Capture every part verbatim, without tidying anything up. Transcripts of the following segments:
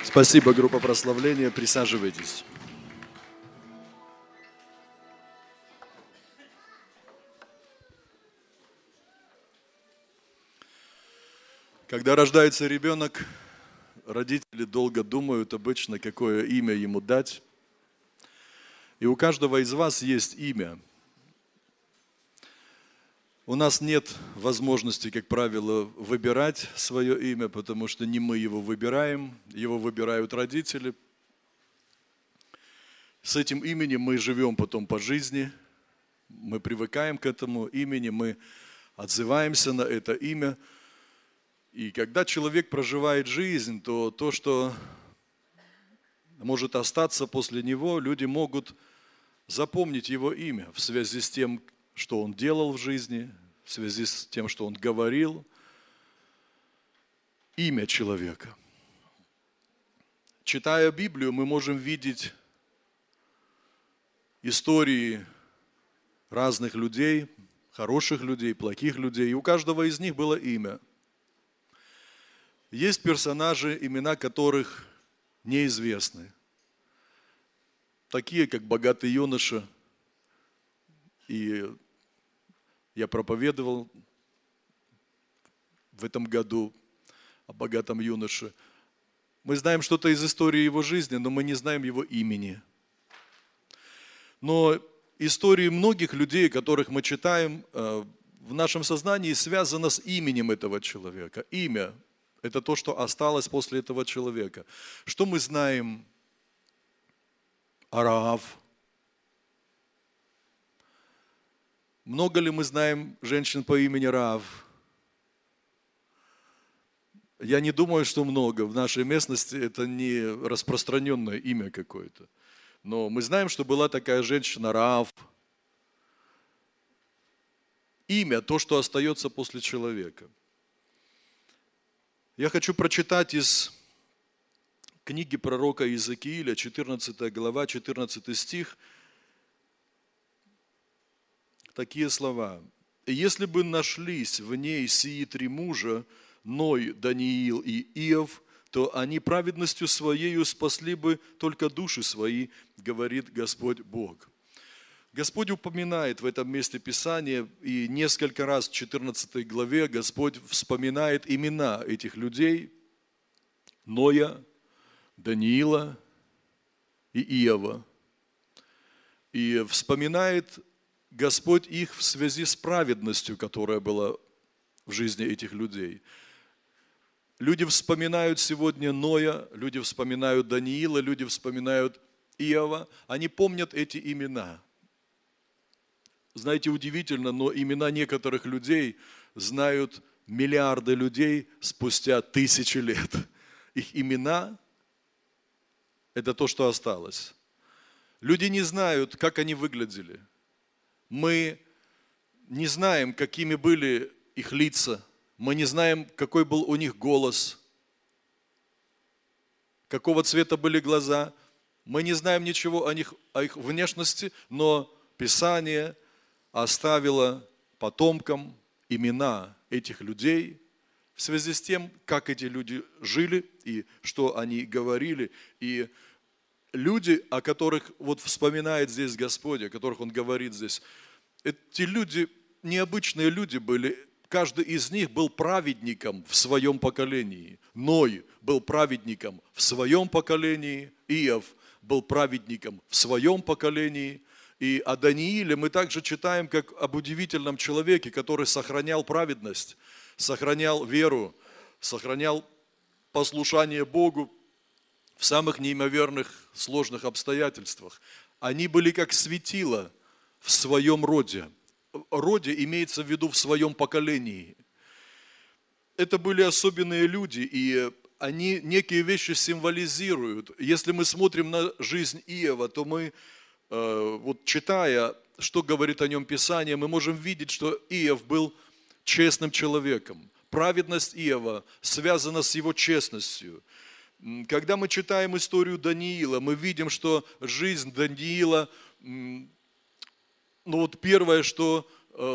Спасибо, группа прославления. Присаживайтесь. Когда рождается ребенок, родители долго думают обычно, какое имя ему дать. И у каждого из вас есть имя. У нас нет возможности, как правило, выбирать свое имя, потому что не мы его выбираем, его выбирают родители. С этим именем мы живем потом по жизни, мы привыкаем к этому имени, мы отзываемся на это имя. И когда человек проживает жизнь, то то, что может остаться после него, люди могут запомнить его имя в связи с тем, что он делал в жизни, в связи с тем, что он говорил. Имя человека. Читая Библию, мы можем видеть истории разных людей, хороших людей, плохих людей. И у каждого из них было имя. Есть персонажи, имена которых неизвестны. Такие, как богатый юноша. И я проповедовал в этом году о богатом юноше. Мы знаем что-то из истории его жизни, но мы не знаем его имени. Но истории многих людей, которых мы читаем, в нашем сознании связано с именем этого человека. Имя – это то, что осталось после этого человека. Что мы знаем о Раав? Много ли мы знаем женщин по имени Раав? Я не думаю, что много. В нашей местности это не распространенное имя какое-то. Но мы знаем, что была такая женщина Раав. Имя – то, что остается после человека. Я хочу прочитать из книги пророка Иезекииля, четырнадцатая глава, четырнадцатый стих, такие слова. «Если бы нашлись в ней сии три мужа, Ной, Даниил и Иов, то они праведностью своею спасли бы только души свои, говорит Господь Бог». Господь упоминает в этом месте Писания, и несколько раз в четырнадцатой главе Господь вспоминает имена этих людей, Ноя, Даниила и Иова. И вспоминает Господь их в связи с праведностью, которая была в жизни этих людей. Люди вспоминают сегодня Ноя, люди вспоминают Даниила, люди вспоминают Иова. Они помнят эти имена. Знаете, удивительно, но имена некоторых людей знают миллиарды людей спустя тысячи лет. Их имена – это то, что осталось. Люди не знают, как они выглядели. Мы не знаем, какими были их лица. Мы не знаем, какой был у них голос, какого цвета были глаза. Мы не знаем ничего о них, о их внешности, но Писание оставило потомкам имена этих людей в связи с тем, как эти люди жили и что они говорили. И люди, о которых вот вспоминает здесь Господь, о которых Он говорит здесь, эти люди, необычные люди были, каждый из них был праведником в своем поколении. Ной был праведником в своем поколении, Иов был праведником в своем поколении. И о Данииле мы также читаем, как об удивительном человеке, который сохранял праведность, сохранял веру, сохранял послушание Богу в самых неимоверных, сложных обстоятельствах. Они были как светило в своем роде. Роде имеется в виду в своем поколении. Это были особенные люди, и они некие вещи символизируют. Если мы смотрим на жизнь Иова, то мы, вот читая, что говорит о нем Писание, мы можем видеть, что Иов был честным человеком. Праведность Иова связана с его честностью. Когда мы читаем историю Даниила, мы видим, что жизнь Даниила, ну вот первое, что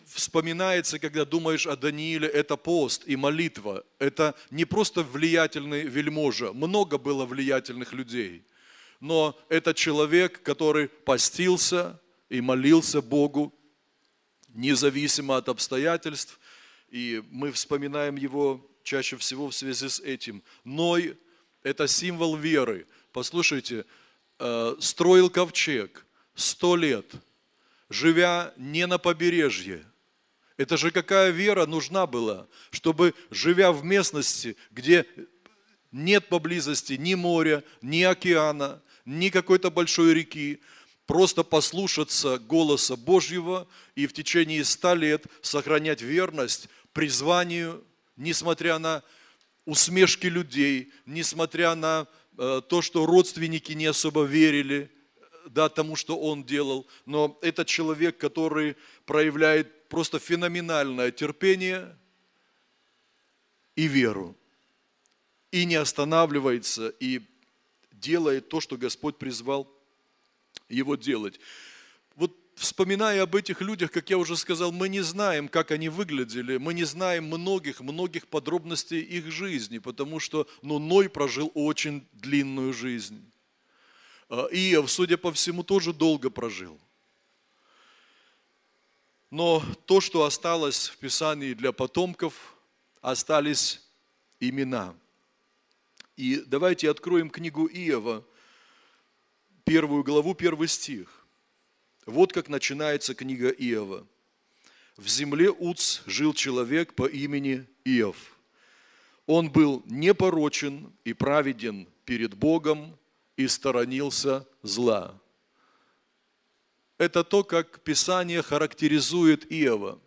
вспоминается, когда думаешь о Данииле, это пост и молитва. Это не просто влиятельный вельможа. Много было влиятельных людей. Но это человек, который постился и молился Богу, независимо от обстоятельств. И мы вспоминаем его чаще всего в связи с этим. Ной – это символ веры. Послушайте, строил ковчег сто лет, живя не на побережье. Это же какая вера нужна была, чтобы, живя в местности, где нет поблизости ни моря, ни океана, ни какой-то большой реки, просто послушаться голоса Божьего и в течение ста лет сохранять верность призванию, несмотря на усмешки людей, несмотря на э, то, что родственники не особо верили, да, тому, что он делал. Но это человек, который проявляет просто феноменальное терпение и веру. И не останавливается, и делает то, что Господь призвал его делать. Вот вспоминая об этих людях, как я уже сказал, мы не знаем, как они выглядели, мы не знаем многих-многих подробностей их жизни, потому что ну, Ной прожил очень длинную жизнь. Иов, судя по всему, тоже долго прожил. Но то, что осталось в Писании для потомков, остались имена. И давайте откроем книгу Иова, первую главу, первый стих. Вот как начинается книга Иова. «В земле Уц жил человек по имени Иов. Он был непорочен и праведен перед Богом и сторонился зла». Это то, как Писание характеризует Иова.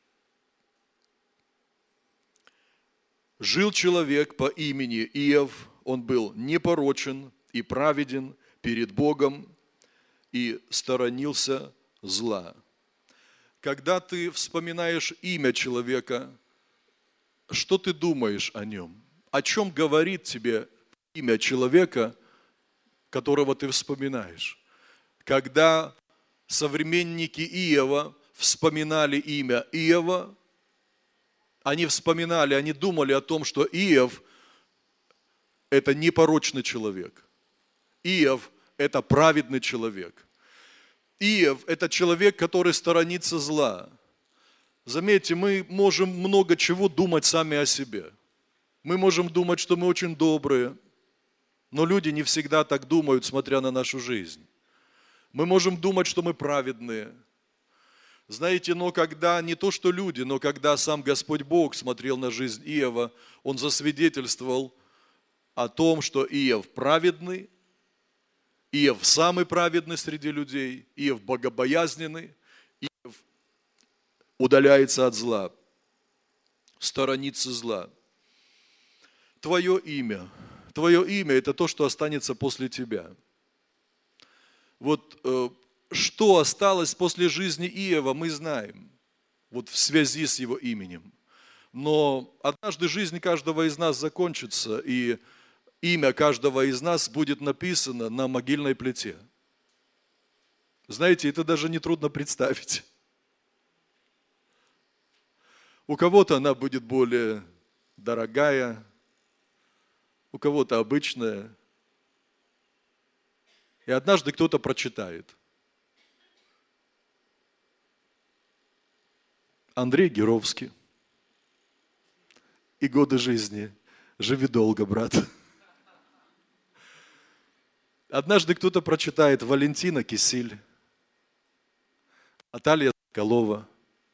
Жил человек по имени Иов, он был непорочен и праведен перед Богом и сторонился зла. Когда ты вспоминаешь имя человека, что ты думаешь о нем? О чем говорит тебе имя человека, которого ты вспоминаешь? Когда современники Иова вспоминали имя Иова, они вспоминали, они думали о том, что Иов – это непорочный человек. Иов – это праведный человек. Иов – это человек, который сторонится зла. Заметьте, мы можем много чего думать сами о себе. Мы можем думать, что мы очень добрые, но люди не всегда так думают, смотря на нашу жизнь. Мы можем думать, что мы праведные. Знаете, но когда не то, что люди, но когда сам Господь Бог смотрел на жизнь Иова, Он засвидетельствовал о том, что Иов праведный, Иов самый праведный среди людей, Иов богобоязненный, Иов удаляется от зла, сторонится зла. Твое имя, твое имя – это то, что останется после тебя. Вот э, что осталось после жизни Иова, мы знаем, вот в связи с его именем. Но однажды жизнь каждого из нас закончится, и имя каждого из нас будет написано на могильной плите. Знаете, это даже нетрудно представить. У кого-то она будет более дорогая, у кого-то обычная. И однажды кто-то прочитает. Андрей Геровский. И годы жизни. Живи долго, брат. Однажды кто-то прочитает Валентина Кисиль, Наталья Соколова.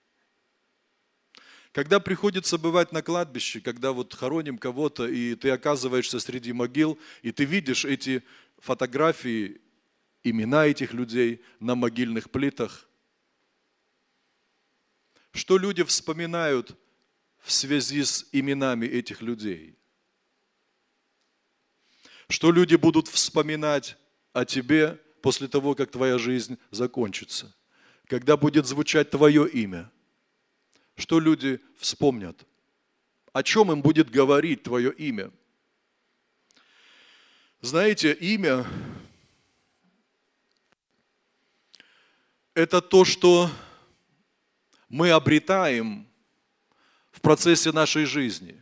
Когда приходится бывать на кладбище, когда вот хороним кого-то, и ты оказываешься среди могил, и ты видишь эти фотографии, имена этих людей на могильных плитах, что люди вспоминают в связи с именами этих людей? Что люди будут вспоминать о тебе после того, как твоя жизнь закончится? Когда будет звучать твое имя? Что люди вспомнят? О чем им будет говорить твое имя? Знаете, имя – это то, что мы обретаем в процессе нашей жизни.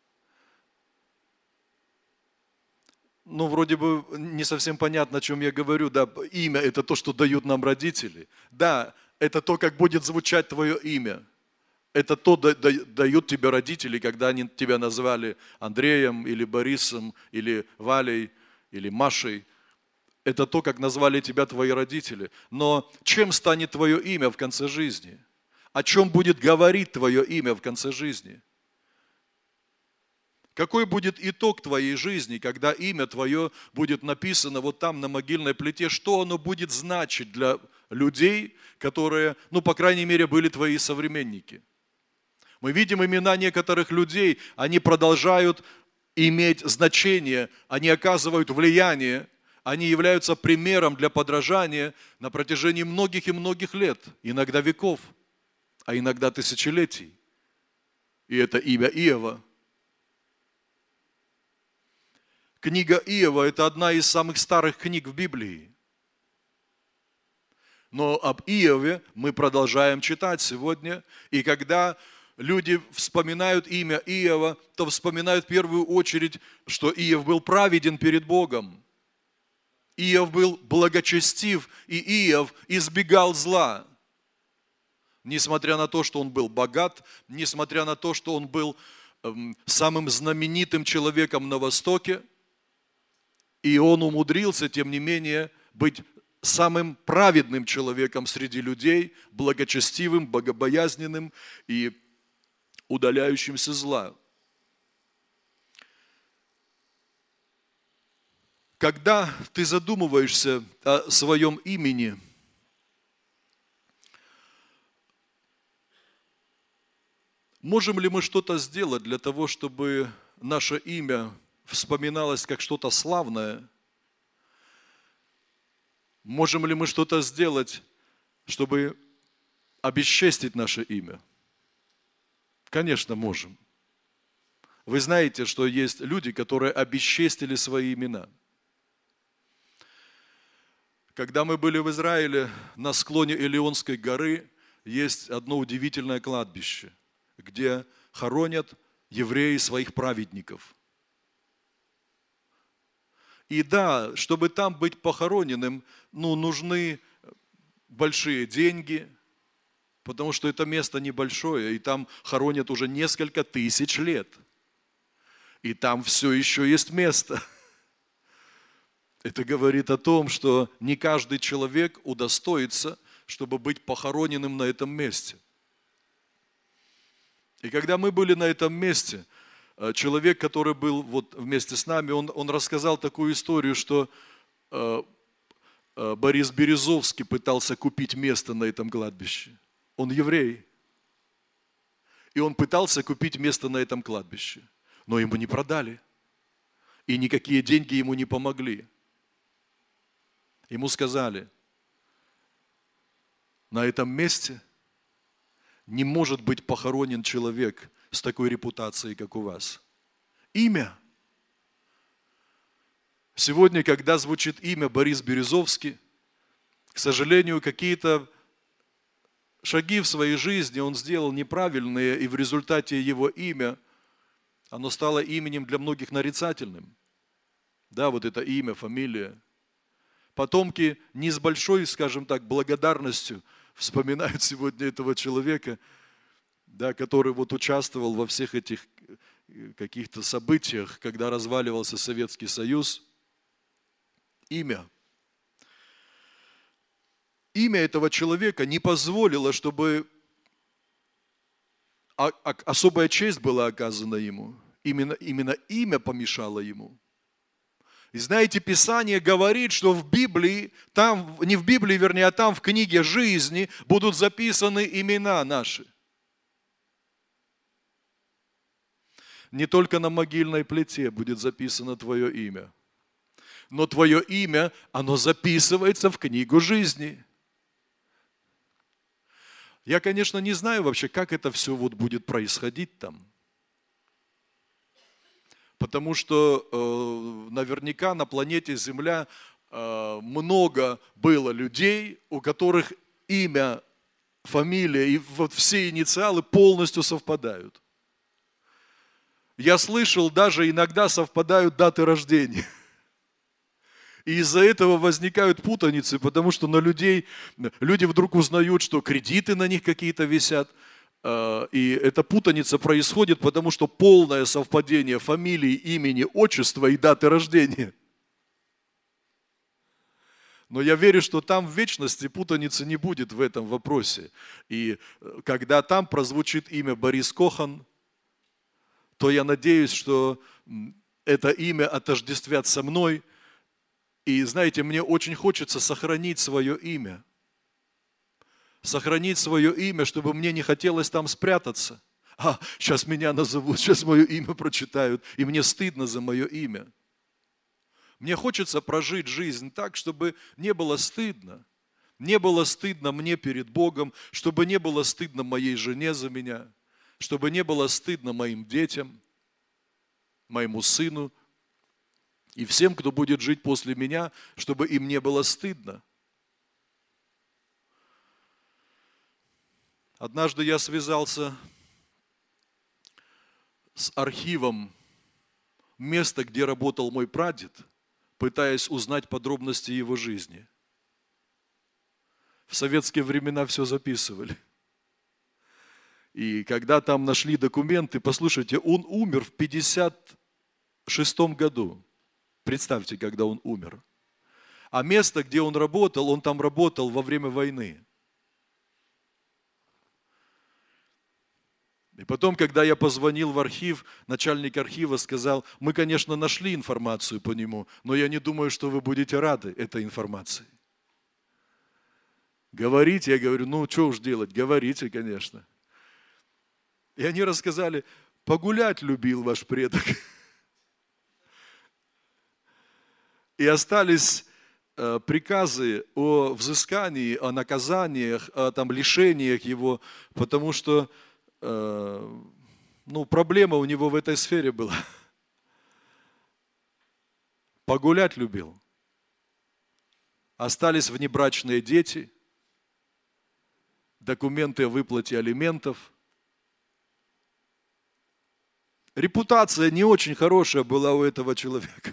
Ну, вроде бы не совсем понятно, о чем я говорю. Да, имя – это то, что дают нам родители. Да, это то, как будет звучать твое имя. Это то, да, да, дают тебе родители, когда они тебя назвали Андреем, или Борисом, или Валей, или Машей. Это то, как назвали тебя твои родители. Но чем станет твое имя в конце жизни? О чем будет говорить твое имя в конце жизни? Какой будет итог твоей жизни, когда имя твое будет написано вот там на могильной плите? Что оно будет значить для людей, которые, ну, по крайней мере, были твои современники? Мы видим имена некоторых людей, они продолжают иметь значение, они оказывают влияние, они являются примером для подражания на протяжении многих и многих лет, иногда веков, а иногда тысячелетий. И это имя Иова. Книга Иова – это одна из самых старых книг в Библии. Но об Иове мы продолжаем читать сегодня. И когда люди вспоминают имя Иова, то вспоминают в первую очередь, что Иов был праведен перед Богом. Иов был благочестив, и Иов избегал зла. Несмотря на то, что он был богат, несмотря на то, что он был эм, самым знаменитым человеком на Востоке, и он умудрился, тем не менее, быть самым праведным человеком среди людей, благочестивым, богобоязненным и удаляющимся зла. Когда ты задумываешься о своем имени, можем ли мы что-то сделать для того, чтобы наше имя вспоминалось как что-то славное? Можем ли мы что-то сделать, чтобы обесчестить наше имя? Конечно, можем. Вы знаете, что есть люди, которые обесчестили свои имена. Когда мы были в Израиле, на склоне Элионской горы есть одно удивительное кладбище, где хоронят евреи своих праведников. И да, чтобы там быть похороненным, ну, нужны большие деньги, потому что это место небольшое, и там хоронят уже несколько тысяч лет. И там все еще есть место. Это говорит о том, что не каждый человек удостоится, чтобы быть похороненным на этом месте. И когда мы были на этом месте, человек, который был вот вместе с нами, он, он рассказал такую историю, что э, э, Борис Березовский пытался купить место на этом кладбище. Он еврей. И он пытался купить место на этом кладбище. Но ему не продали. И никакие деньги ему не помогли. Ему сказали, на этом месте не может быть похоронен человек с такой репутацией, как у вас. Имя. Сегодня, когда звучит имя Борис Березовский, к сожалению, какие-то шаги в своей жизни он сделал неправильные, и в результате его имя, оно стало именем для многих нарицательным. Да, вот это имя, фамилия. Потомки не с большой, скажем так, благодарностью вспоминают сегодня этого человека, да, который вот участвовал во всех этих каких-то событиях, когда разваливался Советский Союз. Имя. Имя этого человека не позволило, чтобы особая честь была оказана ему. Именно, именно имя помешало ему. И знаете, Писание говорит, что в Библии, там, не в Библии, вернее, а там в книге жизни будут записаны имена наши. Не только на могильной плите будет записано твое имя, но твое имя, оно записывается в книгу жизни. Я, конечно, не знаю вообще, как это все вот будет происходить там. Потому что э, наверняка на планете Земля э, много было людей, у которых имя фамилия и вот все инициалы полностью совпадают. Я слышал, даже иногда совпадают даты рождения. И из-за этого возникают путаницы, потому что на людей, люди вдруг узнают, что кредиты на них какие-то висят. И эта путаница происходит, потому что полное совпадение фамилии, имени, отчества и даты рождения. Но я верю, что там в вечности путаницы не будет в этом вопросе. И когда там прозвучит имя Борис Кохан, то я надеюсь, что это имя отождествят со мной. И знаете, мне очень хочется сохранить свое имя. Сохранить свое имя, чтобы мне не хотелось там спрятаться. А, сейчас меня назовут, сейчас мое имя прочитают, и мне стыдно за мое имя. Мне хочется прожить жизнь так, чтобы не было стыдно. Не было стыдно мне перед Богом, чтобы не было стыдно моей жене за меня, чтобы не было стыдно моим детям, моему сыну и всем, кто будет жить после меня, чтобы им не было стыдно. Однажды я связался с архивом места, где работал мой прадед, пытаясь узнать подробности его жизни. В советские времена все записывали. И когда там нашли документы, послушайте, он умер в пятьдесят шестом году. Представьте, когда он умер. А место, где он работал, он там работал во время войны. И потом, когда я позвонил в архив, начальник архива сказал, мы, конечно, нашли информацию по нему, но я не думаю, что вы будете рады этой информации. Говорите, я говорю, ну, что уж делать, говорите, конечно. И они рассказали, погулять любил ваш предок. И остались э, приказы о взыскании, о наказаниях, о там, лишениях его, потому что э, ну, проблема у него в этой сфере была. Погулять любил. Остались внебрачные дети, документы о выплате алиментов. Репутация не очень хорошая была у этого человека.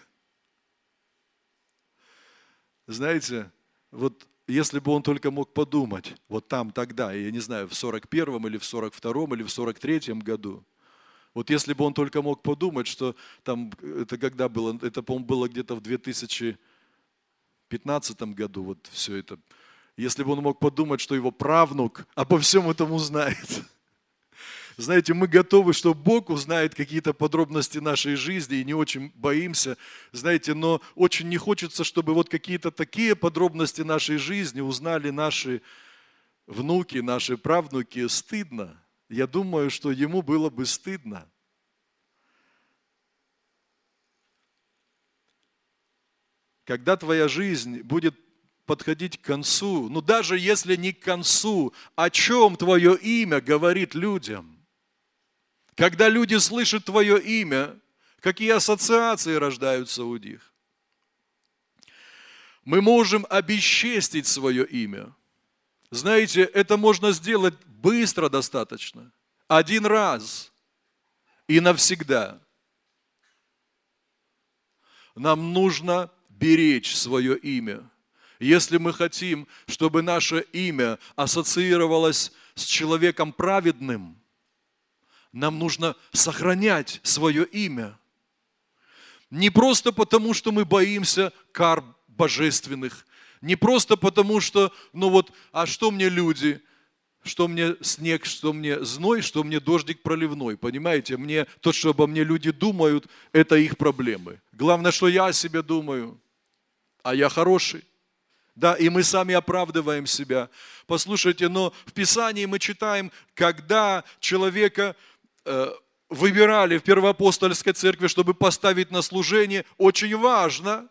Знаете, вот если бы он только мог подумать, вот там тогда, я не знаю, в сорок первом или в сорок втором или в сорок третьем году, вот если бы он только мог подумать, что там, это когда было, это, по-моему, было где-то в две тысячи пятнадцатом году, вот все это, если бы он мог подумать, что его правнук обо всем этом узнает. Знаете, мы готовы, что Бог узнает какие-то подробности нашей жизни и не очень боимся, знаете, но очень не хочется, чтобы вот какие-то такие подробности нашей жизни узнали наши внуки, наши правнуки. Стыдно. Я думаю, что ему было бы стыдно. Когда твоя жизнь будет подходить к концу, ну даже если не к концу, о чем твое имя говорит людям? Когда люди слышат твое имя, какие ассоциации рождаются у них? Мы можем обесчестить свое имя. Знаете, это можно сделать быстро достаточно, один раз и навсегда. Нам нужно беречь свое имя. Если мы хотим, чтобы наше имя ассоциировалось с человеком праведным, нам нужно сохранять свое имя. Не просто потому, что мы боимся кар божественных, не просто потому, что, ну вот, а что мне люди, что мне снег, что мне зной, что мне дождик проливной, понимаете? Мне то, что обо мне люди думают, это их проблемы. Главное, что я о себе думаю, а я хороший. Да, и мы сами оправдываем себя. Послушайте, но в Писании мы читаем, когда человека выбирали в Первоапостольской церкви, чтобы поставить на служение, очень важно,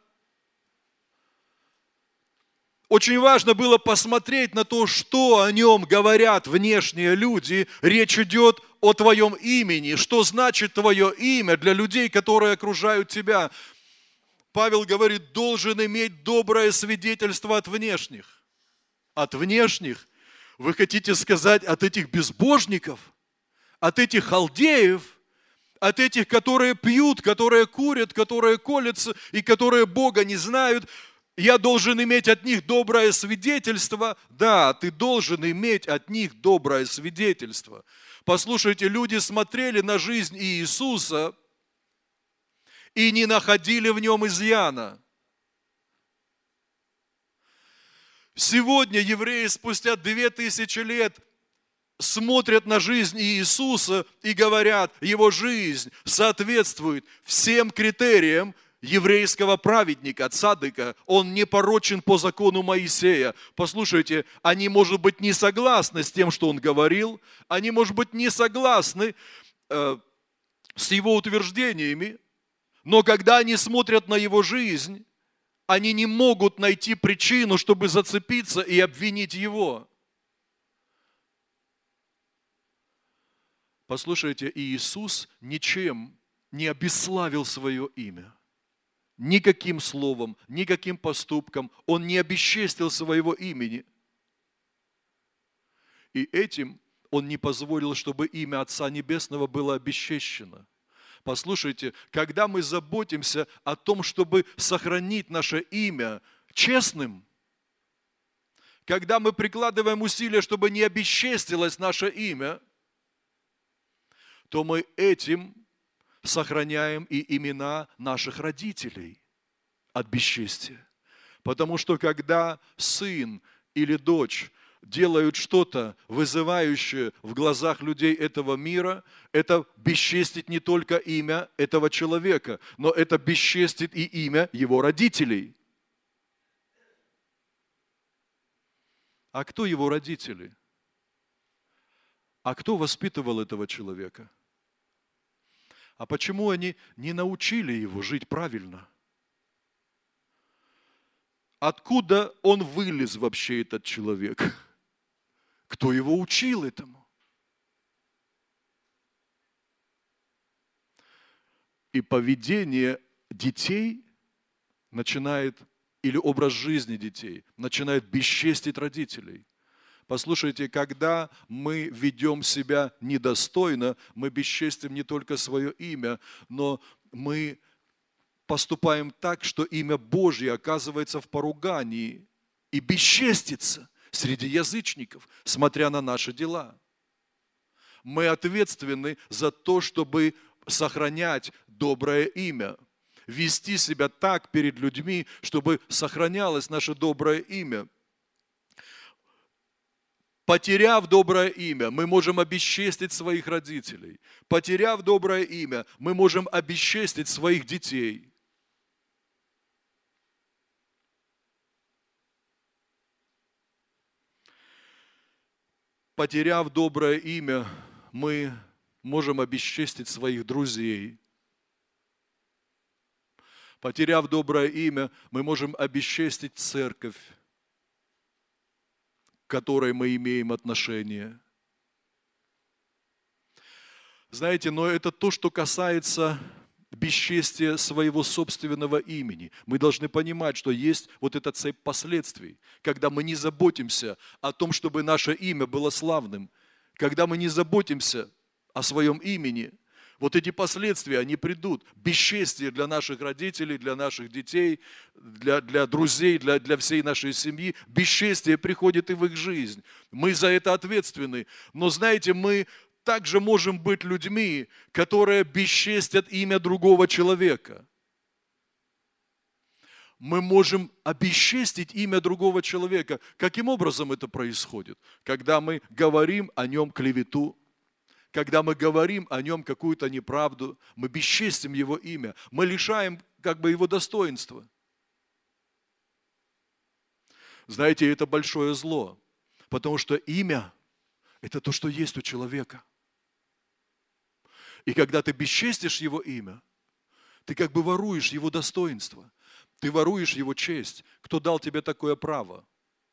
очень важно было посмотреть на то, что о нем говорят внешние люди. Речь идет о твоем имени. Что значит твое имя для людей, которые окружают тебя? Павел говорит, должен иметь доброе свидетельство от внешних. От внешних. Вы хотите сказать от этих безбожников, от этих халдеев, от этих, которые пьют, которые курят, которые колятся и которые Бога не знают, я должен иметь от них доброе свидетельство? Да, ты должен иметь от них доброе свидетельство. Послушайте, люди смотрели на жизнь Иисуса и не находили в нем изъяна. Сегодня евреи спустя две тысячи лет смотрят на жизнь Иисуса и говорят, его жизнь соответствует всем критериям еврейского праведника, цадыка. Он не порочен по закону Моисея. Послушайте, они, может быть, не согласны с тем, что он говорил, они, может быть, не согласны э, с его утверждениями, но когда они смотрят на его жизнь, они не могут найти причину, чтобы зацепиться и обвинить его. Послушайте, Иисус ничем не обесславил свое имя. Никаким словом, никаким поступком. Он не обесчестил своего имени. И этим Он не позволил, чтобы имя Отца Небесного было обесчещено. Послушайте, когда мы заботимся о том, чтобы сохранить наше имя честным, когда мы прикладываем усилия, чтобы не обесчестилось наше имя, то мы этим сохраняем и имена наших родителей от бесчестия. Потому что когда сын или дочь делают что-то вызывающее в глазах людей этого мира, это бесчестит не только имя этого человека, но это бесчестит и имя его родителей. А кто его родители? А кто воспитывал этого человека? А почему они не научили его жить правильно? Откуда он вылез вообще, этот человек? Кто его учил этому? И поведение детей начинает, или образ жизни детей, начинает бесчестить родителей. Послушайте, когда мы ведем себя недостойно, мы бесчестим не только свое имя, но мы поступаем так, что имя Божье оказывается в поругании и бесчестится среди язычников, смотря на наши дела. Мы ответственны за то, чтобы сохранять доброе имя, вести себя так перед людьми, чтобы сохранялось наше доброе имя. Потеряв доброе имя, мы можем обесчестить своих родителей. Потеряв доброе имя, мы можем обесчестить своих детей. Потеряв доброе имя, мы можем обесчестить своих друзей. Потеряв доброе имя, мы можем обесчестить церковь, к которой мы имеем отношение. Знаете, но это то, что касается бесчестия своего собственного имени. Мы должны понимать, что есть вот эта цепь последствий, когда мы не заботимся о том, чтобы наше имя было славным, когда мы не заботимся о своем имени, вот эти последствия, они придут. Бесчестие для наших родителей, для наших детей, для, для друзей, для, для всей нашей семьи. Бесчестие приходит и в их жизнь. Мы за это ответственны. Но знаете, мы также можем быть людьми, которые бесчестят имя другого человека. Мы можем обесчестить имя другого человека. Каким образом это происходит? Когда мы говорим о нем клевету, когда мы говорим о нем какую-то неправду, мы бесчестим его имя, мы лишаем как бы его достоинства. Знаете, это большое зло, потому что имя – это то, что есть у человека. И когда ты бесчестишь его имя, ты как бы воруешь его достоинство, ты воруешь его честь. Кто дал тебе такое право?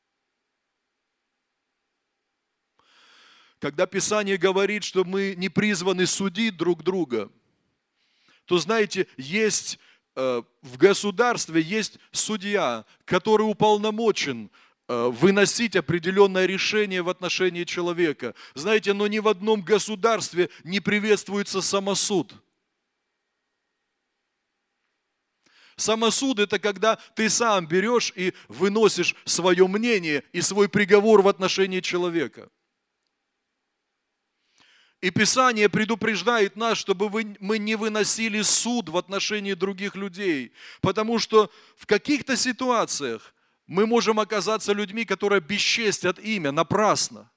Когда Писание говорит, что мы не призваны судить друг друга, то, знаете, есть э, в государстве есть судья, который уполномочен выносить определенное решение в отношении человека. Знаете, но ни в одном государстве не приветствуется самосуд. Самосуд – это когда ты сам берешь и выносишь свое мнение и свой приговор в отношении человека. И Писание предупреждает нас, чтобы мы не выносили суд в отношении других людей, потому что в каких-то ситуациях мы можем оказаться людьми, которые бесчестят имя напрасно.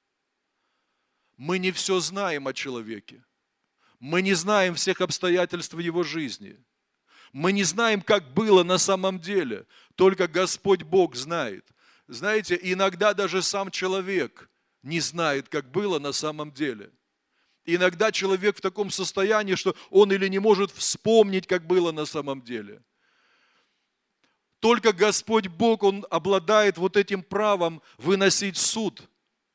Мы не все знаем о человеке. Мы не знаем всех обстоятельств его жизни. Мы не знаем, как было на самом деле. Только Господь Бог знает. Знаете, иногда даже сам человек не знает, как было на самом деле. Иногда человек в таком состоянии, что он или не может вспомнить, как было на самом деле. Только Господь Бог, Он обладает вот этим правом выносить суд.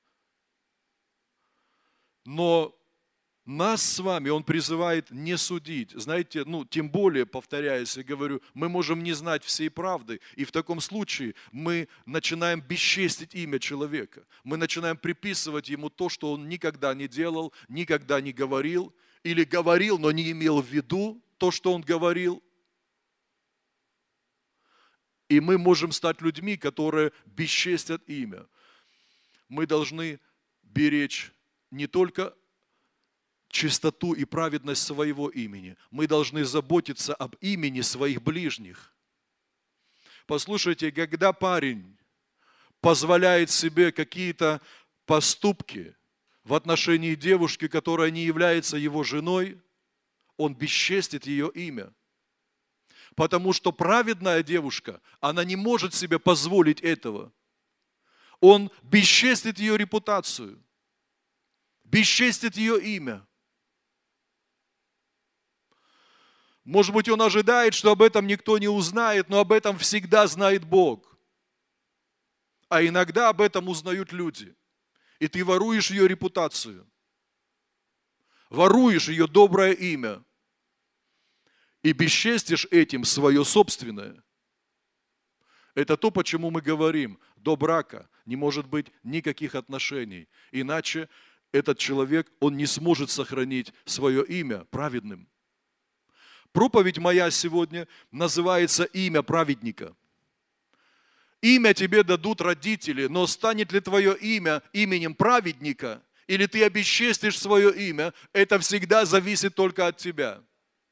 Но нас с вами Он призывает не судить. Знаете, ну, тем более, повторяюсь и говорю, мы можем не знать всей правды, и в таком случае мы начинаем бесчестить имя человека. Мы начинаем приписывать ему то, что он никогда не делал, никогда не говорил, или говорил, но не имел в виду то, что он говорил. И мы можем стать людьми, которые бесчестят имя. Мы должны беречь не только чистоту и праведность своего имени. Мы должны заботиться об имени своих ближних. Послушайте, когда парень позволяет себе какие-то поступки в отношении девушки, которая не является его женой, он бесчестит ее имя. Потому что праведная девушка, она не может себе позволить этого. Он бесчестит ее репутацию, бесчестит ее имя. Может быть, он ожидает, что об этом никто не узнает, но об этом всегда знает Бог. А иногда об этом узнают люди. И ты воруешь ее репутацию, воруешь ее доброе имя и бесчестишь этим свое собственное. Это то, почему мы говорим, до брака не может быть никаких отношений. Иначе этот человек, он не сможет сохранить свое имя праведным. Проповедь моя сегодня называется «Имя праведника». Имя тебе дадут родители, но станет ли твое имя именем праведника, или ты обесчестишь свое имя, это всегда зависит только от тебя.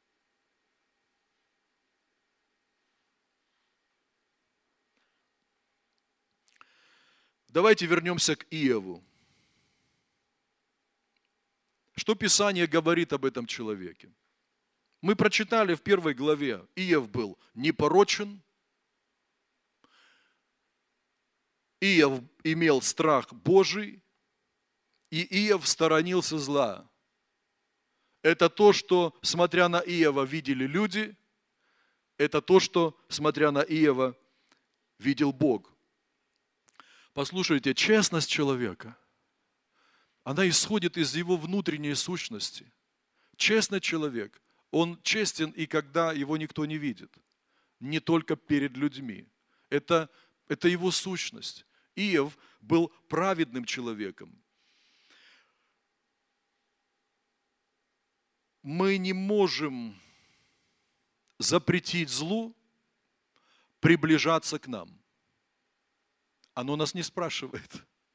Давайте вернемся к Иову. Что Писание говорит об этом человеке? Мы прочитали в первой главе, Иов был непорочен, Иов имел страх Божий, и Иов сторонился зла. Это то, что, смотря на Иова, видели люди, это то, что, смотря на Иова, видел Бог. Послушайте, честность человека, она исходит из его внутренней сущности. Честный человек, он честен и когда его никто не видит, не только перед людьми. Это, это его сущность. Иов был праведным человеком. Мы не можем запретить злу приближаться к нам. Оно нас не спрашивает.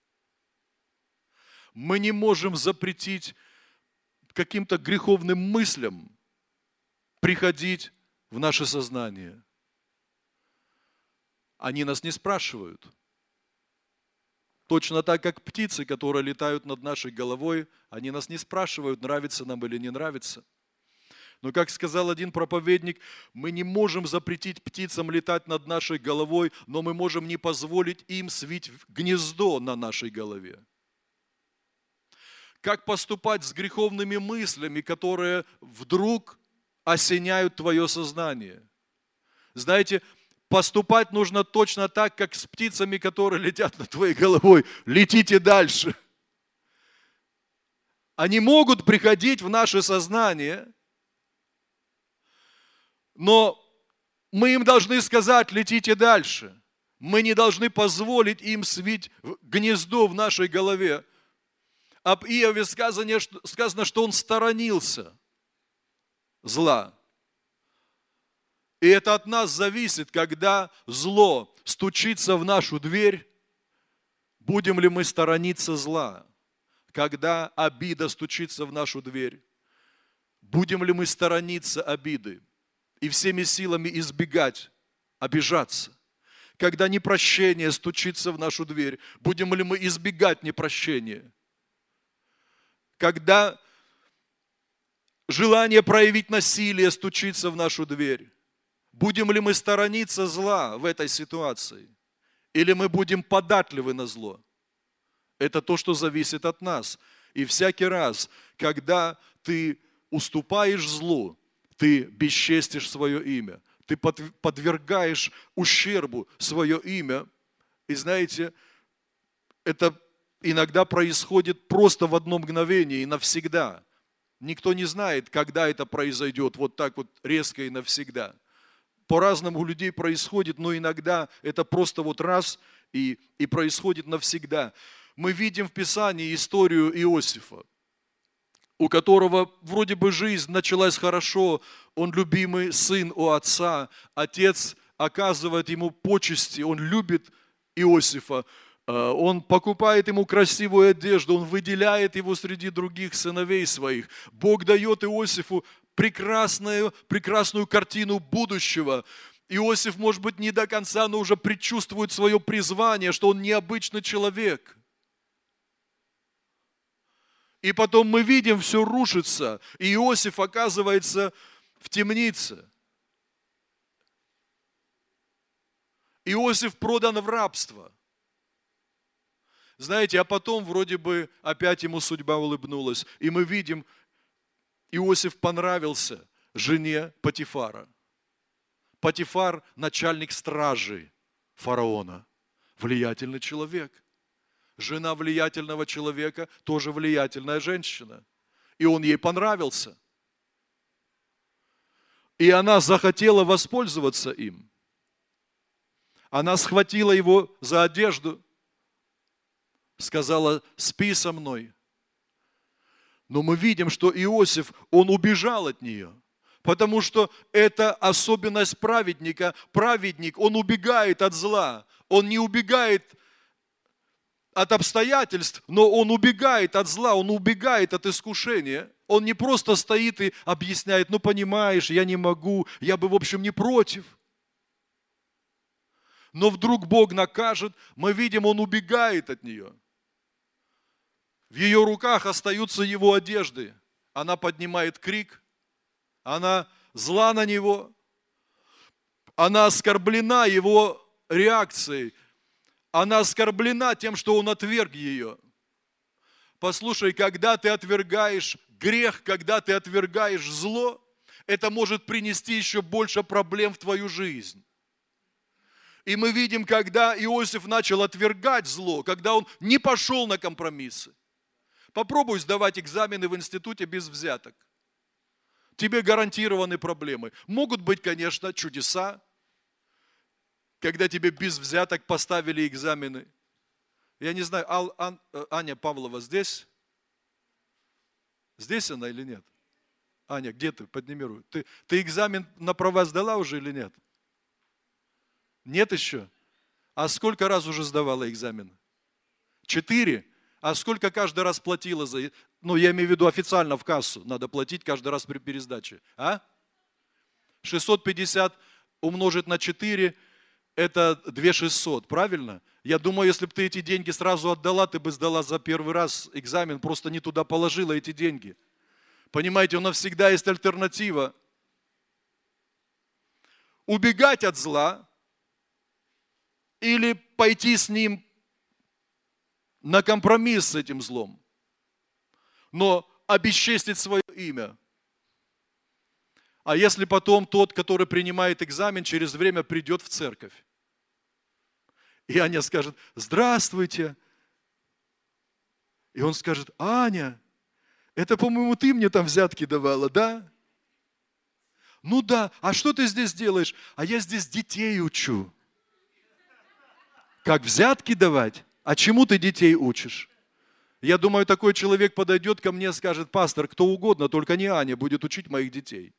Мы не можем запретить каким-то греховным мыслям приходить в наше сознание. Они нас не спрашивают. Точно так, как птицы, которые летают над нашей головой, они нас не спрашивают, нравится нам или не нравится. Но, как сказал один проповедник, мы не можем запретить птицам летать над нашей головой, но мы можем не позволить им свить гнездо на нашей голове. Как поступать с греховными мыслями, которые вдруг осеняют твое сознание? Знаете, поступать нужно точно так, как с птицами, которые летят над твоей головой. Летите дальше. Они могут приходить в наше сознание, но мы им должны сказать, летите дальше. Мы не должны позволить им свить гнездо в нашей голове. Об Иове сказано, сказано, что он сторонился зла. И это от нас зависит, когда зло стучится в нашу дверь, будем ли мы сторониться зла. Когда обида стучится в нашу дверь, будем ли мы сторониться обиды и всеми силами избегать, обижаться. Когда непрощение стучится в нашу дверь, будем ли мы избегать непрощения. Когда желание проявить насилие стучится в нашу дверь, будем ли мы сторониться зла в этой ситуации? Или мы будем податливы на зло? Это то, что зависит от нас. И всякий раз, когда ты уступаешь злу, ты бесчестишь свое имя, ты подвергаешь ущербу свое имя. И знаете, это иногда происходит просто в одно мгновение и навсегда. Никто не знает, когда это произойдет, вот так вот резко и навсегда. По-разному у людей происходит, но иногда это просто вот раз и, и происходит навсегда. Мы видим в Писании историю Иосифа, у которого вроде бы жизнь началась хорошо, он любимый сын у отца, отец оказывает ему почести, он любит Иосифа, он покупает ему красивую одежду, он выделяет его среди других сыновей своих. Бог дает Иосифу прекрасную, прекрасную картину будущего. Иосиф, может быть, не до конца, но уже предчувствует свое призвание, что он необычный человек. И потом мы видим, все рушится, и Иосиф оказывается в темнице. Иосиф продан в рабство. Знаете, а потом вроде бы опять ему судьба улыбнулась. И мы видим, Иосиф понравился жене Потифара. Потифар – начальник стражи фараона, влиятельный человек. Жена влиятельного человека тоже влиятельная женщина. И он ей понравился. И она захотела воспользоваться им. Она схватила его за одежду, сказала: спи со мной. Но мы видим, что Иосиф, он убежал от нее. Потому что это особенность праведника. Праведник, он убегает от зла. Он не убегает от обстоятельств, но он убегает от зла, он убегает от искушения. Он не просто стоит и объясняет: ну понимаешь, я не могу, я бы в общем не против. Но вдруг Бог накажет, мы видим, он убегает от нее. В ее руках остаются его одежды. Она поднимает крик, она зла на него, она оскорблена его реакцией. Она оскорблена тем, что он отверг ее. Послушай, когда ты отвергаешь грех, когда ты отвергаешь зло, это может принести еще больше проблем в твою жизнь. И мы видим, когда Иосиф начал отвергать зло, когда он не пошел на компромиссы. Попробуй сдавать экзамены в институте без взяток. Тебе гарантированы проблемы. Могут быть, конечно, чудеса, когда тебе без взяток поставили экзамены. Я не знаю, Ал, Ан, Аня Павлова здесь? Здесь она или нет? Аня, где ты? Подними руку. Ты, ты экзамен на права сдала уже или нет? Нет еще? А сколько раз уже сдавала экзамен? Четыре? А сколько каждый раз платила за... Ну, я имею в виду официально в кассу. Надо платить каждый раз при пересдаче. А? шестьсот пятьдесят умножить на четыре... Это две тысячи шестьсот, правильно? Я думаю, если бы ты эти деньги сразу отдала, ты бы сдала за первый раз экзамен, просто не туда положила эти деньги. Понимаете, у нас всегда есть альтернатива. Убегать от зла или пойти с ним на компромисс с этим злом, но обесчестить свое имя. А если потом тот, который принимает экзамен, через время придет в церковь, и Аня скажет: здравствуйте. И он скажет: Аня, это, по-моему, ты мне там взятки давала, да? Ну да, а что ты здесь делаешь? А я здесь детей учу. Как взятки давать? А чему ты детей учишь? Я думаю, такой человек подойдет ко мне и скажет: пастор, кто угодно, только не Аня, будет учить моих детей.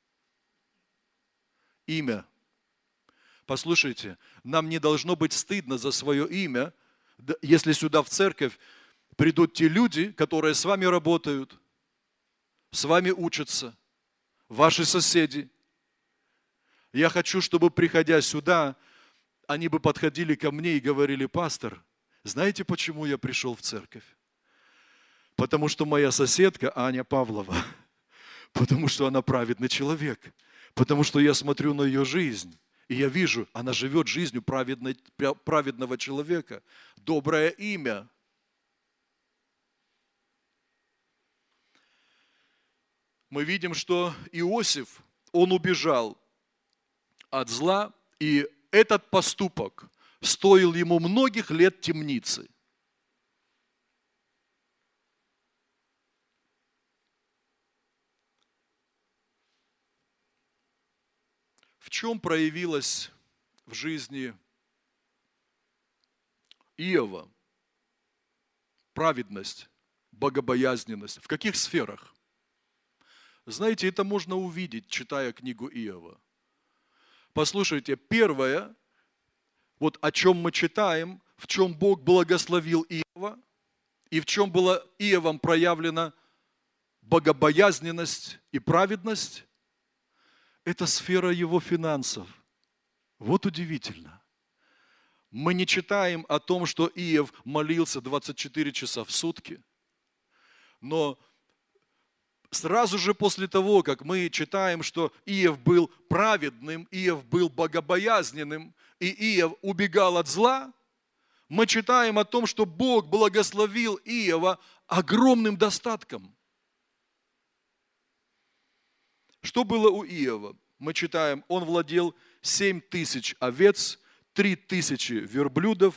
Имя. Послушайте, нам не должно быть стыдно за свое имя, если сюда в церковь придут те люди, которые с вами работают, с вами учатся, ваши соседи. Я хочу, чтобы, приходя сюда, они бы подходили ко мне и говорили: пастор, знаете, почему я пришел в церковь? Потому что моя соседка Аня Павлова, потому что она праведный человек, потому что я смотрю на ее жизнь, и я вижу, она живет жизнью праведной, праведного человека, доброе имя. Мы видим, что Иосиф, он убежал от зла, и этот поступок стоил ему многих лет темницы. В чем проявилась в жизни Иова праведность, богобоязненность? В каких сферах? Знаете, это можно увидеть, читая книгу Иова. Послушайте, первое, вот о чем мы читаем, в чем Бог благословил Иова, и в чем была Иовом проявлена богобоязненность и праведность, это сфера его финансов. Вот удивительно. Мы не читаем о том, что Иов молился двадцать четыре часа в сутки, но сразу же после того, как мы читаем, что Иов был праведным, Иов был богобоязненным, и Иов убегал от зла, мы читаем о том, что Бог благословил Иова огромным достатком. Что было у Иова? Мы читаем, он владел семь тысяч овец, три тысячи верблюдов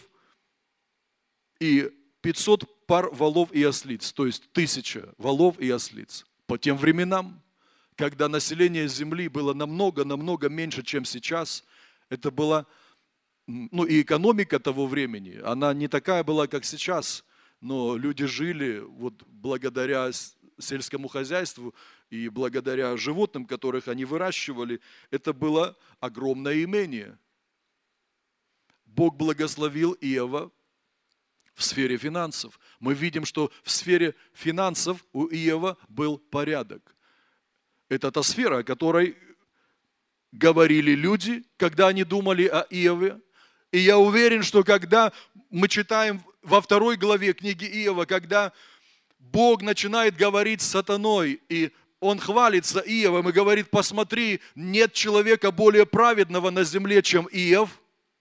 и пятьсот пар волов и ослиц, то есть тысяча волов и ослиц. По тем временам, когда население земли было намного-намного меньше, чем сейчас, это была, ну и экономика того времени, она не такая была, как сейчас, но люди жили вот благодаря сельскому хозяйству и благодаря животным, которых они выращивали, это было огромное имение. Бог благословил Иова в сфере финансов. Мы видим, что в сфере финансов у Иова был порядок. Это та сфера, о которой говорили люди, когда они думали о Иове. И я уверен, что когда мы читаем во второй главе книги Иова, когда Бог начинает говорить с сатаной, и он хвалится Иовом и говорит: посмотри, нет человека более праведного на земле, чем Иов,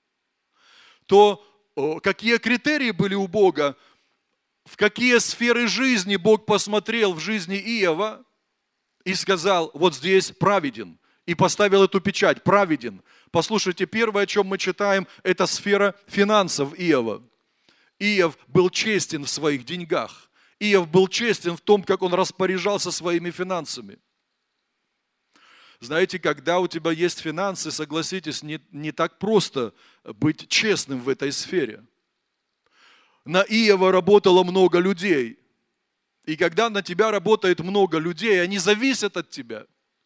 то какие критерии были у Бога, в какие сферы жизни Бог посмотрел в жизни Иова и сказал: вот здесь праведен, и поставил эту печать: праведен. Послушайте, первое, о чем мы читаем, это сфера финансов Иова. Иов был честен в своих деньгах. Иов был честен в том, как он распоряжался своими финансами. Знаете, когда у тебя есть финансы, согласитесь, не, не так просто быть честным в этой сфере. На Иова работало много людей. И когда на тебя работает много людей, они зависят от тебя.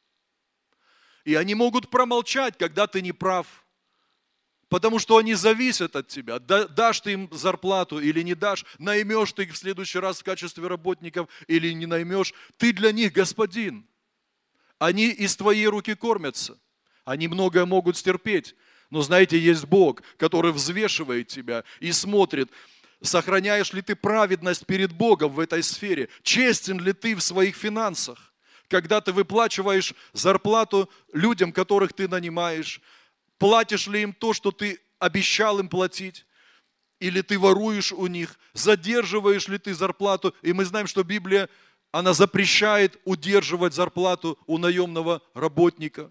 И они могут промолчать, когда ты не прав. Потому что они зависят от тебя. Дашь ты им зарплату или не дашь, наймешь ты их в следующий раз в качестве работников или не наймешь. Ты для них господин. Они из твоей руки кормятся. Они многое могут стерпеть. Но знаете, есть Бог, который взвешивает тебя и смотрит, сохраняешь ли ты праведность перед Богом в этой сфере, честен ли ты в своих финансах, когда ты выплачиваешь зарплату людям, которых ты нанимаешь, платишь ли им то, что ты обещал им платить, или ты воруешь у них, задерживаешь ли ты зарплату. И мы знаем, что Библия, она запрещает удерживать зарплату у наемного работника.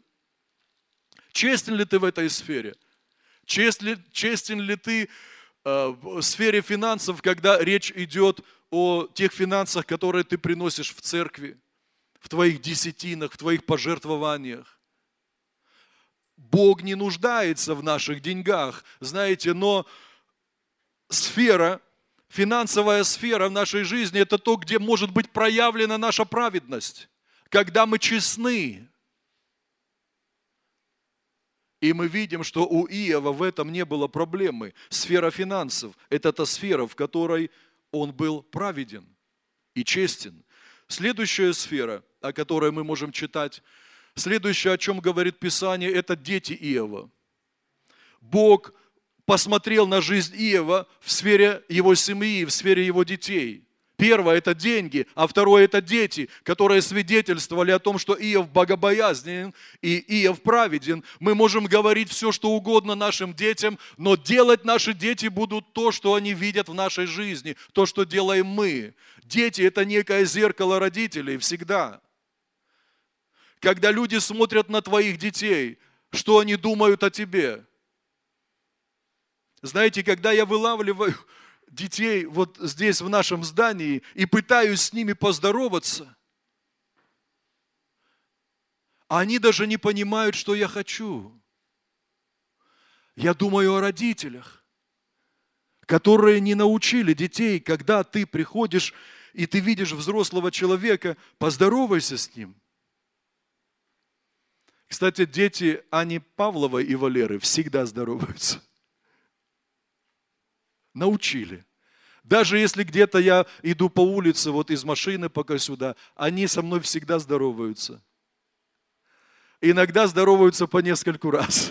Честен ли ты в этой сфере? Честен ли, честен ли ты э, в сфере финансов, когда речь идет о тех финансах, которые ты приносишь в церкви, в твоих десятинах, в твоих пожертвованиях? Бог не нуждается в наших деньгах, знаете, но сфера, финансовая сфера в нашей жизни – это то, где может быть проявлена наша праведность, когда мы честны. И мы видим, что у Иова в этом не было проблемы. Сфера финансов – это та сфера, в которой он был праведен и честен. Следующая сфера, о которой мы можем читать, следующее, о чем говорит Писание, это дети Иова. Бог посмотрел на жизнь Иова в сфере его семьи, в сфере его детей. Первое – это деньги, а второе – это дети, которые свидетельствовали о том, что Иов богобоязнен и Иов праведен. Мы можем говорить все, что угодно нашим детям, но делать наши дети будут то, что они видят в нашей жизни, то, что делаем мы. Дети – это некое зеркало родителей всегда. Когда люди смотрят на твоих детей, что они думают о тебе? Знаете, когда я вылавливаю детей вот здесь, в нашем здании, и пытаюсь с ними поздороваться, они даже не понимают, что я хочу. Я думаю о родителях, которые не научили детей, когда ты приходишь и ты видишь взрослого человека, поздоровайся с ним. Кстати, дети Ани Павловой и Валеры всегда здороваются. Научили. Даже если где-то я иду по улице, вот из машины пока сюда, они со мной всегда здороваются. Иногда здороваются по нескольку раз.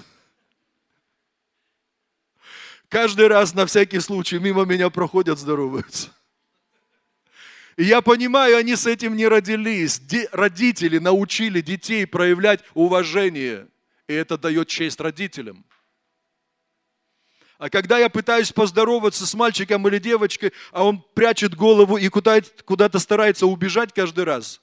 Каждый раз на всякий случай мимо меня проходят, здороваются. И я понимаю, они с этим не родились. Де- родители научили детей проявлять уважение. И это дает честь родителям. А когда я пытаюсь поздороваться с мальчиком или девочкой, а он прячет голову и куда-то старается убежать каждый раз.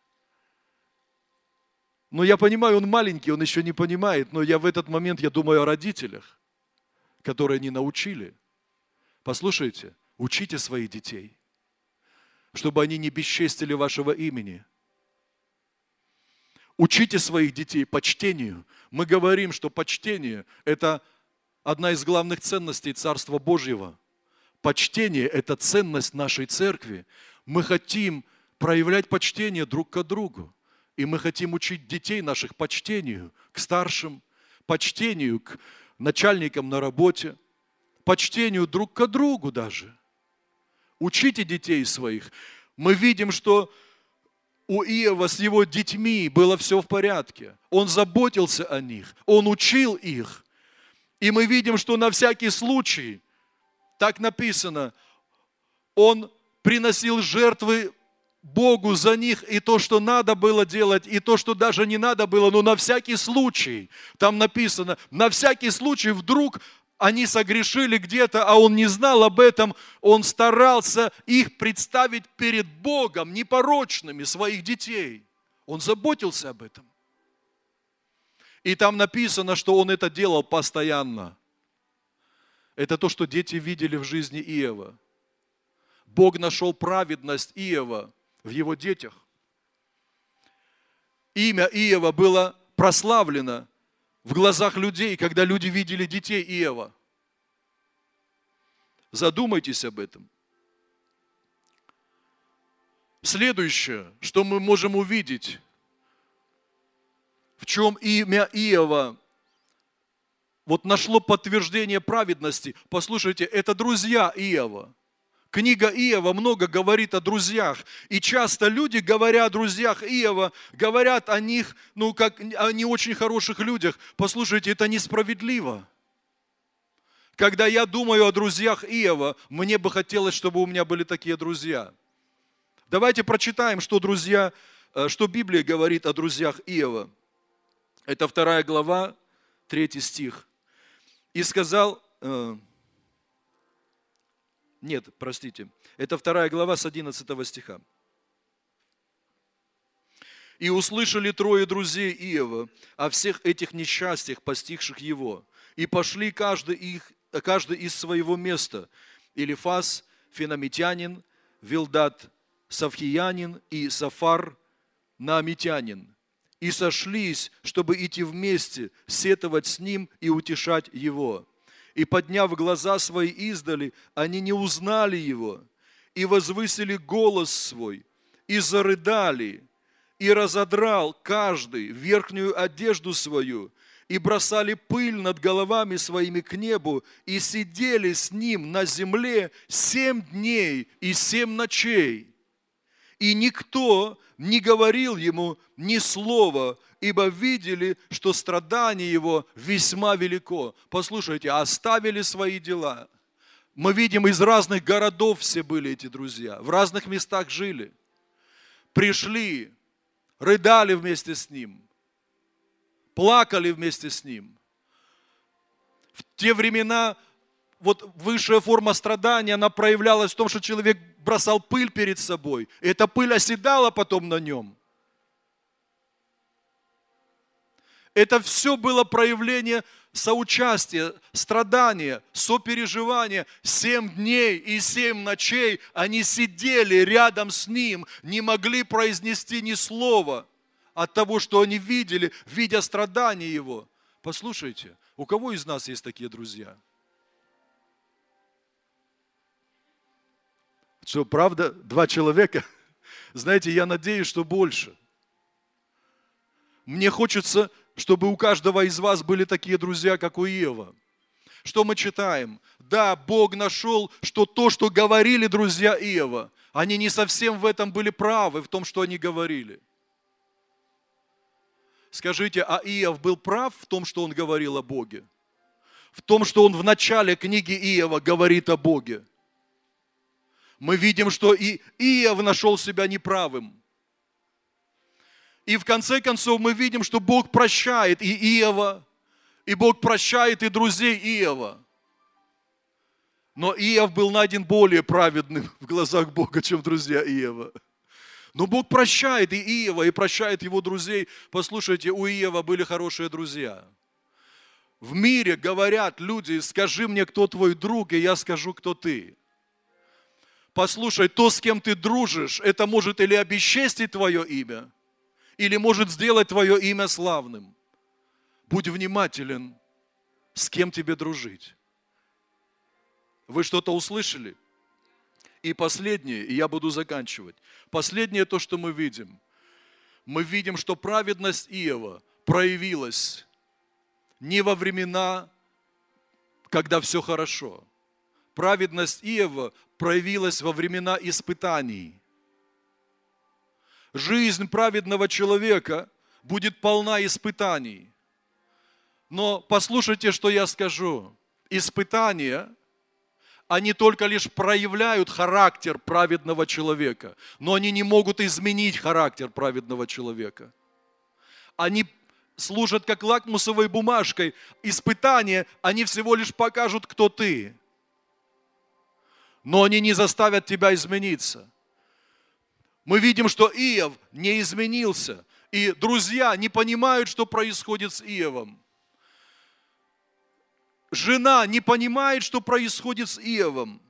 Но я понимаю, он маленький, он еще не понимает, но я в этот момент я думаю о родителях, которые не научили. Послушайте, учите своих детей, чтобы они не бесчестили вашего имени. Учите своих детей почтению. Мы говорим, что почтение – это одна из главных ценностей Царства Божьего. Почтение – это ценность нашей церкви. Мы хотим проявлять почтение друг к другу. И мы хотим учить детей наших почтению к старшим, почтению к начальникам на работе, почтению друг к другу даже. Учите детей своих. Мы видим, что у Иова с его детьми было все в порядке. Он заботился о них, он учил их. И мы видим, что на всякий случай, так написано, он приносил жертвы Богу за них, и то, что надо было делать, и то, что даже не надо было, но на всякий случай, там написано, на всякий случай вдруг они согрешили где-то, а он не знал об этом, он старался их представить перед Богом непорочными, своих детей. Он заботился об этом. И там написано, что он это делал постоянно. Это то, что дети видели в жизни Иова. Бог нашел праведность Иова в его детях. Имя Иова было прославлено в глазах людей, когда люди видели детей Иова. Задумайтесь об этом. Следующее, что мы можем увидеть, в чем имя Иова вот нашло подтверждение праведности. Послушайте, это друзья Иова. Книга Иова много говорит о друзьях. И часто люди, говоря о друзьях Иова, говорят о них, ну, как о не очень хороших людях. Послушайте, это несправедливо. Когда я думаю о друзьях Иова, мне бы хотелось, чтобы у меня были такие друзья. Давайте прочитаем, что друзья, что Библия говорит о друзьях Иова. Это вторая глава, третий стих. И сказал... Нет, простите. Это вторая глава с одиннадцатого стиха. «И услышали трое друзей Иова о всех этих несчастьях, постигших его, и пошли каждый, их, каждый из своего места. Илифаз, фенамитянин, Вилдат, Савхиянин и Сафар, наамитянин. И сошлись, чтобы идти вместе, сетовать с ним и утешать его. И, подняв глаза свои издали, они не узнали его, и возвысили голос свой, и зарыдали, и разодрал каждый верхнюю одежду свою, и бросали пыль над головами своими к небу, и сидели с ним на земле семь дней и семь ночей. И никто не говорил ему ни слова, ибо видели, что страдание его весьма велико. Послушайте, оставили свои дела. Мы видим, из разных городов все были эти друзья, в разных местах жили. Пришли, рыдали вместе с ним, плакали вместе с ним. В те времена вот высшая форма страдания, она проявлялась в том, что человек бросал пыль перед собой. И эта пыль оседала потом на нем. Это все было проявление соучастия, страдания, сопереживания. Семь дней и семь ночей они сидели рядом с ним, не могли произнести ни слова от того, что они видели, видя страдания его. Послушайте, у кого из нас есть такие друзья? Что, правда, два человека? Знаете, я надеюсь, что больше. Мне хочется, чтобы у каждого из вас были такие друзья, как у Иова. Что мы читаем? Да, Бог нашел, что то, что говорили друзья Иова, они не совсем в этом были правы, в том, что они говорили. Скажите, а Иов был прав в том, что он говорил о Боге? В том, что он в начале книги Иова говорит о Боге? Мы видим, что и Иов нашел себя неправым. И в конце концов мы видим, что Бог прощает и Иова, и Бог прощает и друзей Иова. Но Иов был найден более праведным в глазах Бога, чем друзья Иова. Но Бог прощает и Иова, и прощает его друзей. Послушайте, у Иова были хорошие друзья. В мире говорят люди: скажи мне, кто твой друг, и я скажу, кто ты. Послушай, то, с кем ты дружишь, это может или обесчестить твое имя, или может сделать твое имя славным. Будь внимателен, с кем тебе дружить. Вы что-то услышали? И последнее, и я буду заканчивать. Последнее то, что мы видим. Мы видим, что праведность Иова проявилась не во времена, когда все хорошо. Праведность Иова проявилась во времена испытаний. Жизнь праведного человека будет полна испытаний. Но послушайте, что я скажу. Испытания, они только лишь проявляют характер праведного человека, но они не могут изменить характер праведного человека. Они служат как лакмусовой бумажкой. Испытания, они всего лишь покажут, кто ты. Но они не заставят тебя измениться. Мы видим, что Иов не изменился. И друзья не понимают, что происходит с Иовом. Жена не понимает, что происходит с Иовом.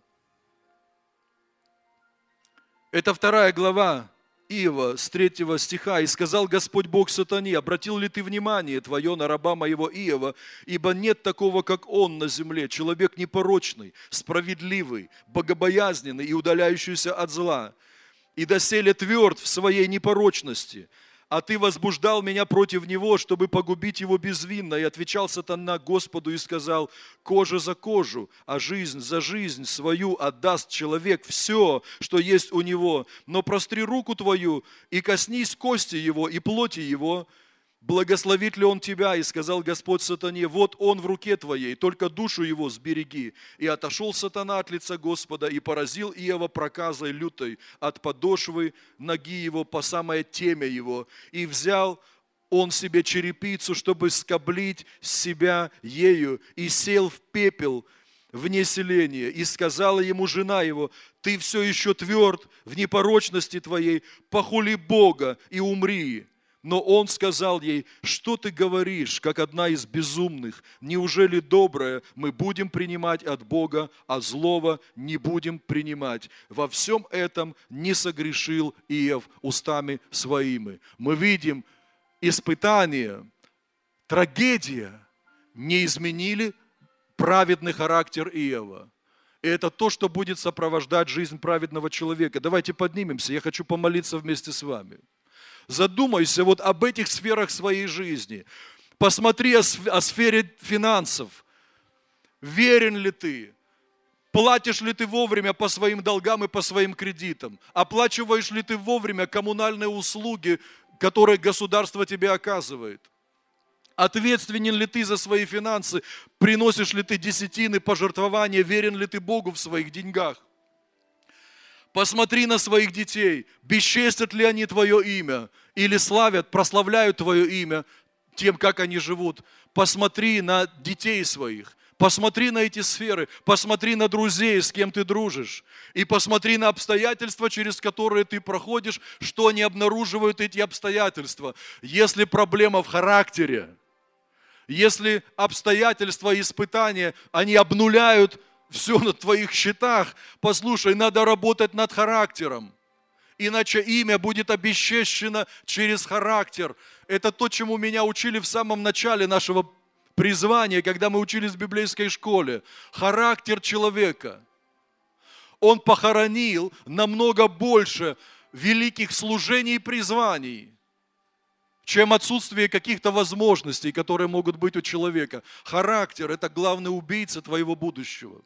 Это вторая глава Иова с третьего стиха. «И сказал Господь Бог сатане: обратил ли ты внимание твое на раба моего Иова, ибо нет такого, как он на земле, человек непорочный, справедливый, богобоязненный и удаляющийся от зла, и доселе тверд в своей непорочности. А ты возбуждал меня против него, чтобы погубить его безвинно. И отвечал сатана Господу и сказал: кожа за кожу, а жизнь за жизнь свою отдаст человек все, что есть у него. Но простри руку твою и коснись кости его и плоти его. Благословит ли он тебя? И сказал Господь сатане: вот он в руке твоей, только душу его сбереги. И отошел сатана от лица Господа и поразил Иова проказой лютой от подошвы ноги его по самое темя его. И взял он себе черепицу, чтобы скоблить себя ею, и сел в пепел вне селения. И сказала ему жена его: ты все еще тверд в непорочности твоей, похули Бога и умри. Но он сказал ей: что ты говоришь, как одна из безумных? Неужели доброе мы будем принимать от Бога, а злого не будем принимать? Во всем этом не согрешил Иов устами своими. Мы видим, испытания, трагедия не изменили праведный характер Иова. И это то, что будет сопровождать жизнь праведного человека. Давайте поднимемся, я хочу помолиться вместе с вами. Задумайся вот об этих сферах своей жизни. Посмотри о, о сфере финансов. Верен ли ты? Платишь ли ты вовремя по своим долгам и по своим кредитам? Оплачиваешь ли ты вовремя коммунальные услуги, которые государство тебе оказывает? Ответственен ли ты за свои финансы? Приносишь ли ты десятины, пожертвования? Верен ли ты Богу в своих деньгах? Посмотри на своих детей. Бесчестят ли они твое имя? Или славят, прославляют твое имя тем, как они живут? Посмотри на детей своих. Посмотри на эти сферы, посмотри на друзей, с кем ты дружишь, и посмотри на обстоятельства, через которые ты проходишь, что они обнаруживают эти обстоятельства. Если проблема в характере, если обстоятельства и испытания, они обнуляют все на твоих счетах, послушай, надо работать над характером, иначе имя будет обесчещено через характер. Это то, чему меня учили в самом начале нашего призвание, когда мы учились в библейской школе. Характер человека. Он похоронил намного больше великих служений и призваний, чем отсутствие каких-то возможностей, которые могут быть у человека. Характер – это главный убийца твоего будущего.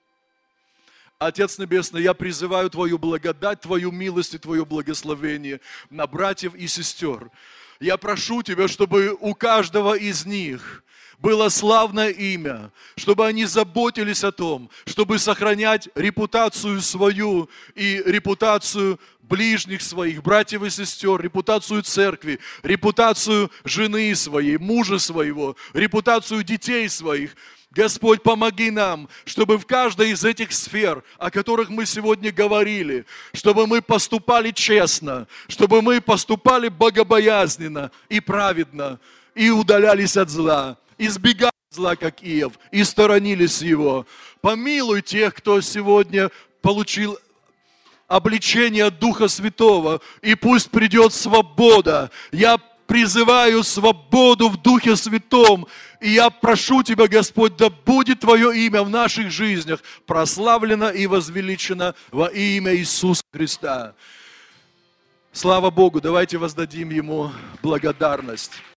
Отец Небесный, я призываю Твою благодать, Твою милость и Твое благословение на братьев и сестер. Я прошу Тебя, чтобы у каждого из них было славное имя, чтобы они заботились о том, чтобы сохранять репутацию свою и репутацию ближних своих, братьев и сестер, репутацию церкви, репутацию жены своей, мужа своего, репутацию детей своих. Господь, помоги нам, чтобы в каждой из этих сфер, о которых мы сегодня говорили, чтобы мы поступали честно, чтобы мы поступали богобоязненно и праведно, и удалялись от зла, избегали зла, как Иов, и сторонились его. Помилуй тех, кто сегодня получил обличение от Духа Святого, и пусть придет свобода. Я призываю свободу в Духе Святом, и я прошу Тебя, Господь, да будет Твое имя в наших жизнях прославлено и возвеличено во имя Иисуса Христа. Слава Богу, давайте воздадим Ему благодарность.